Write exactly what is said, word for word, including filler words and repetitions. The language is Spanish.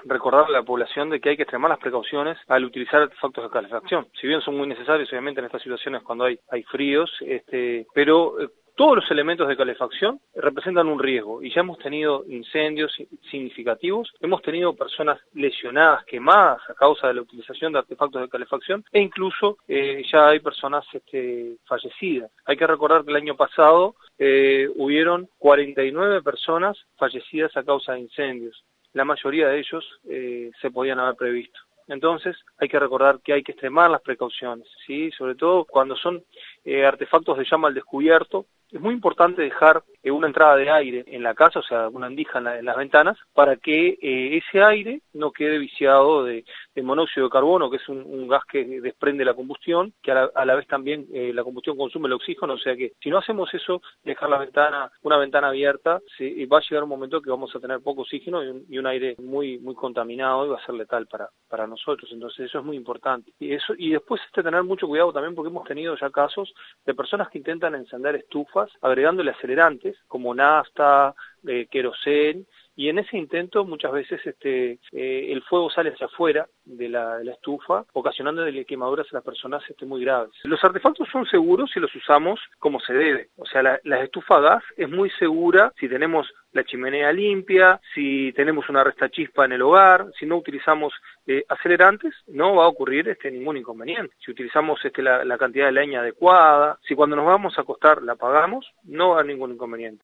recordarle a la población de que hay que extremar las precauciones al utilizar artefactos de calefacción. Si bien son muy necesarios, obviamente, en estas situaciones cuando hay, hay fríos, este, pero eh, todos los elementos de calefacción representan un riesgo y ya hemos tenido incendios significativos, hemos tenido personas lesionadas, quemadas a causa de la utilización de artefactos de calefacción e incluso eh, ya hay personas este, fallecidas. Hay que recordar que el año pasado eh, hubieron cuarenta y nueve personas fallecidas a causa de incendios. La mayoría de ellos eh, se podían haber previsto. Entonces hay que recordar que hay que extremar las precauciones, ¿sí? Sobre todo cuando son eh, artefactos de llama al descubierto. Es muy importante dejar eh, una entrada de aire en la casa, o sea, una andija en, la, en las ventanas, para que eh, ese aire no quede viciado de, de monóxido de carbono, que es un, un gas que desprende la combustión, que a la, a la vez también eh, la combustión consume el oxígeno, o sea que si no hacemos eso, dejar la ventana, una ventana abierta, se, va a llegar un momento que vamos a tener poco oxígeno y un, y un aire muy muy contaminado y va a ser letal para, para nosotros. Entonces eso es muy importante. Y, eso, y después este, tener mucho cuidado también porque hemos tenido ya casos de personas que intentan encender estufas agregándole acelerantes como nafta, eh, querosén, y en ese intento muchas veces este, eh, el fuego sale hacia afuera de la, de la estufa, ocasionando quemaduras a las personas este, muy graves. Los artefactos son seguros si los usamos como se debe, o sea, la, la estufa a gas es muy segura si tenemos la chimenea limpia, si tenemos una restachispa en el hogar, si no utilizamos eh, acelerantes, no va a ocurrir este, ningún inconveniente. Si utilizamos este, la, la cantidad de leña adecuada, si cuando nos vamos a acostar la apagamos, no va a haber ningún inconveniente.